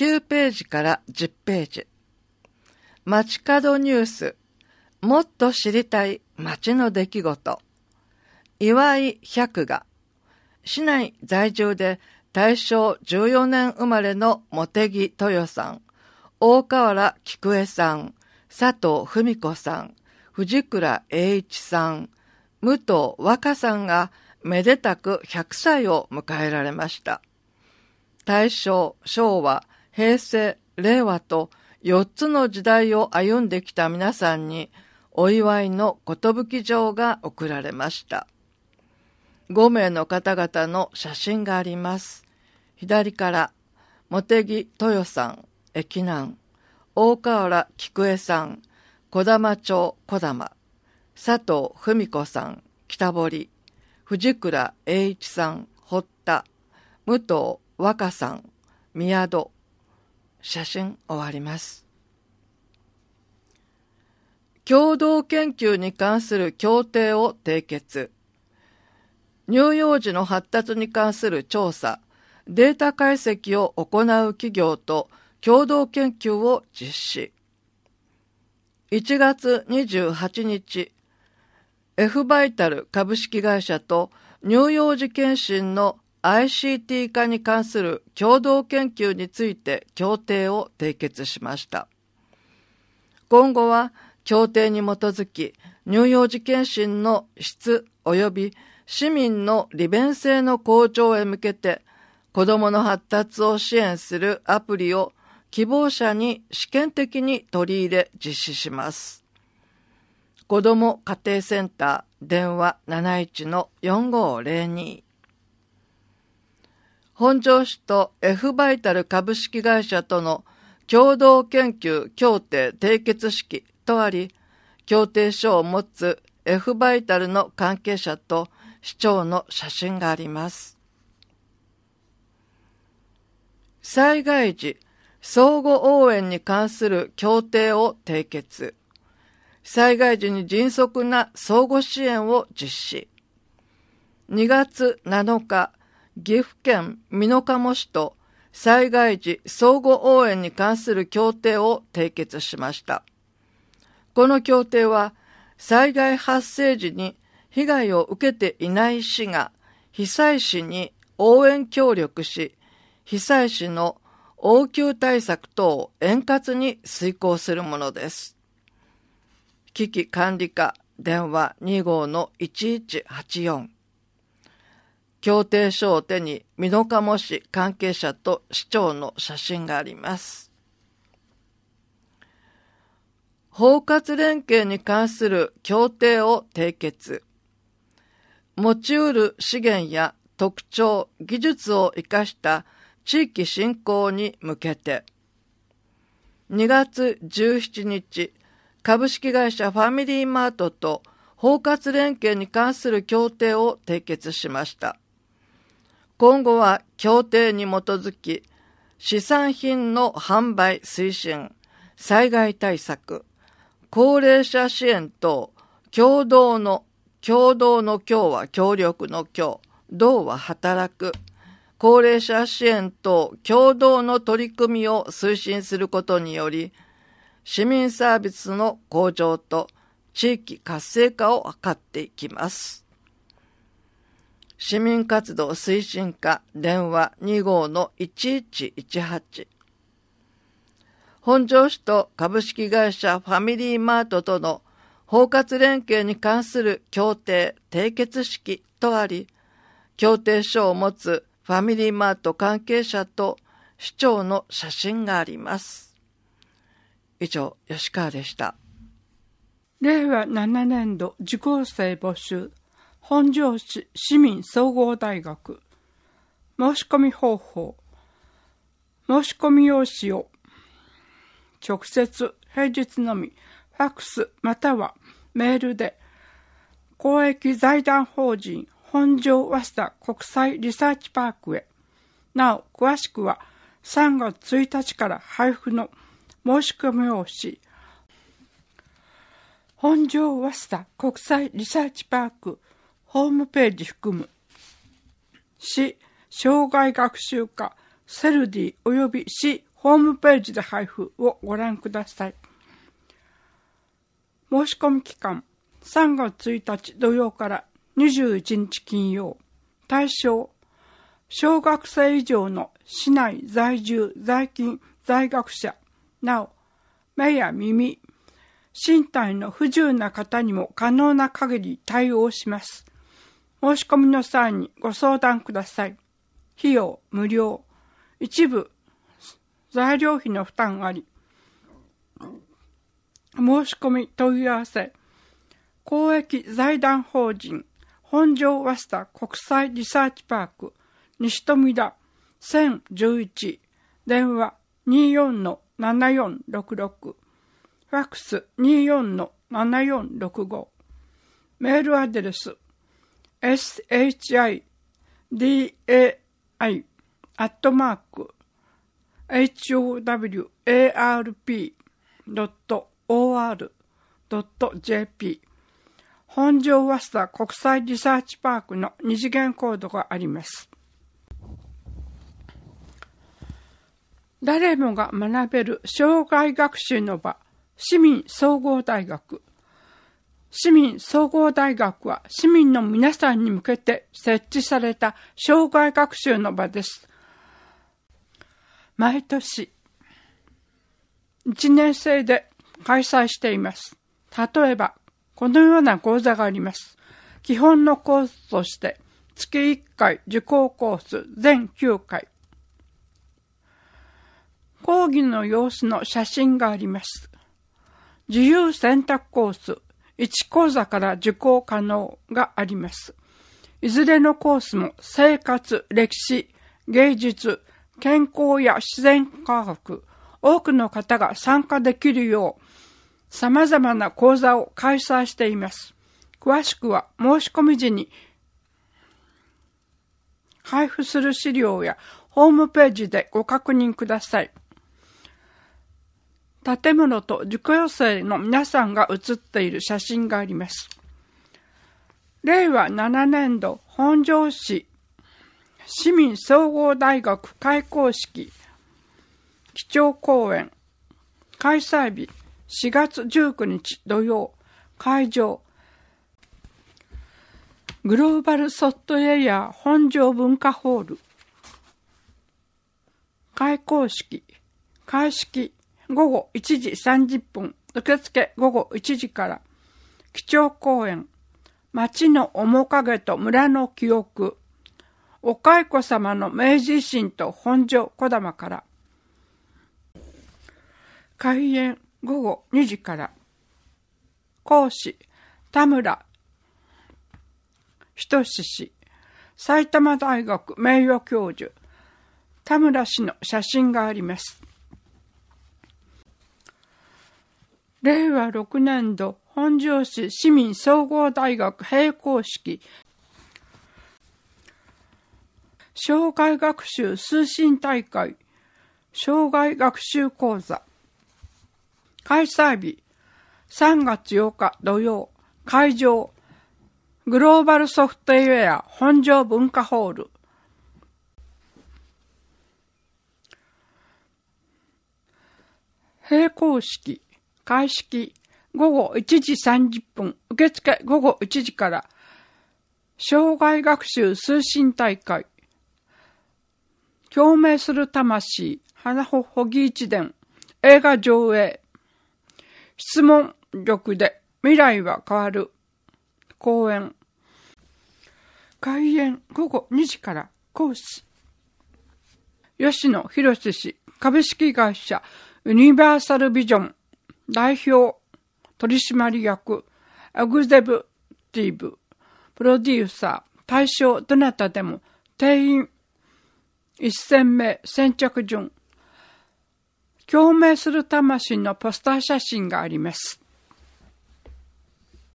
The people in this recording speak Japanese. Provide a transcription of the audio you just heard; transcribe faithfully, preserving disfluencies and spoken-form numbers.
きゅうページからじゅっページ。街角ニュース、もっと知りたい街の出来事。岩井百が、市内在住で大正じゅうよねん生まれの茂木豊さん、大河原菊江さん、佐藤文子さん、藤倉栄一さん、武藤和歌さんがめでたくひゃくさいを迎えられました。大正、昭和、平成、令和とよっつの時代を歩んできた皆さんにお祝いの寿状が贈られました。ごめいの方々の写真があります。左から茂木豊さん、駅南、大河原菊江さん、児玉町児玉、佐藤文子さん、北堀、藤倉栄一さん、堀田、武藤和歌さん、宮戸。写真終わります。共同研究に関する協定を締結。乳幼児の発達に関する調査、データ解析を行う企業と共同研究を実施。いちがつにじゅうはちにち、F バイタル株式会社と乳幼児健診の アイシーティー 化に関する共同研究について協定を締結しました。今後は協定に基づき乳幼児健診の質及び市民の利便性の向上へ向けて子どもの発達を支援するアプリを希望者に試験的に取り入れ実施します。子ども家庭センター電話 なないいちのよんごーぜろに。本庄市と F バイタル株式会社との共同研究協定締結式とあり、協定書を持つ F バイタルの関係者と市長の写真があります。災害時相互応援に関する協定を締結。災害時に迅速な相互支援を実施。にがつなのか、岐阜県美濃加茂市と災害時相互応援に関する協定を締結しました。この協定は、災害発生時に被害を受けていない市が被災市に応援協力し、被災市の応急対策等を円滑に遂行するものです。危機管理課電話 にごーのいちいちはちよん。協定書を手に美濃加茂市関係者と市長の写真があります。包括連携に関する協定を締結。持ち得る資源や特徴、技術を生かした地域振興に向けて。にがつじゅうしちにち、株式会社ファミリーマートと包括連携に関する協定を締結しました。今後は協定に基づき、市産品の販売推進、災害対策、高齢者支援等、共同の、共同の協は協力の協、同は働く、高齢者支援等共同の取り組みを推進することにより、市民サービスの向上と地域活性化を図っていきます。市民活動推進課電話 にごーのいちいちいちはち。本庄市と株式会社ファミリーマートとの包括連携に関する協定締結式とあり、協定書を持つファミリーマート関係者と市長の写真があります。以上、吉川でした。 れいわななねんど受講生募集、本庄市市民総合大学。申し込み方法。申し込み用紙を直接平日のみファックスまたはメールで公益財団法人本庄早稲田国際リサーチパークへ。なお詳しくはさんがつついたちから配布の申し込み用紙、本庄早稲田国際リサーチパークホームページ含む市障害学習課セルディおよび市ホームページで配布をご覧ください。申し込み期間、さんがつついたち土曜からにじゅういちにち金曜。対象、小学生以上の市内在住在勤在学者、なお、目や耳、身体の不自由な方にも可能な限り対応します。申し込みの際にご相談ください。費用無料。一部材料費の負担あり。申し込み問い合わせ。公益財団法人本庄早稲田国際リサーチパーク西富田せんじゅういち、電話 にじゅうよんのななよんろくろく、ファックス にじゅうよんのななよんろくご、メールアドレス エスエイチアイディーエーアイ アットマーク エイチオーダブリューエーアールピー ドット オーアール ドット ジェーピー 本庄早稲田国際リサーチパークの二次元コードがあります。誰もが学べる生涯学習の場、市民総合大学。市民総合大学は市民の皆さんに向けて設置された生涯学習の場です。毎年、いちねん生で開催しています。例えば、このような講座があります。基本のコースとして、月いっかい受講コース全きゅうかい。講義の様子の写真があります。自由選択コースいち講座から受講可能があります。いずれのコースも生活、歴史、芸術、健康や自然科学、多くの方が参加できるよう、様々な講座を開催しています。詳しくは申し込み時に配布する資料やホームページでご確認ください。建物と受講生の皆さんが写っている写真があります。れいわななねんど本庄市市民総合大学開校式基調講演開催日しがつじゅうくにち土曜会場グローバルソフトウェア本庄文化ホール開校式開式ごごいちじさんじゅっぷん受付ごごいちじから基調講演町の面影と村の記憶お蚕様の明治維新と本庄小玉から開演ごごにじから講師田村仁氏埼玉大学名誉教授田村氏の写真があります。れいわろくねんど本庄市市民総合大学閉校式生涯学習推進大会生涯学習講座開催日さんがつようか土曜会場グローバルソフトウェア本庄文化ホール閉校式開式ごごいちじさんじゅっぷん受付ごごいちじから生涯学習推進大会共鳴する魂花穂保木一伝映画上映質問力で未来は変わる講演開演ごごにじから講師吉野博氏株式会社ユニバーサルビジョン代表取締役エグゼクティブプロデューサー対象どなたでも定員せんめい先着順共鳴する魂のポスター写真があります。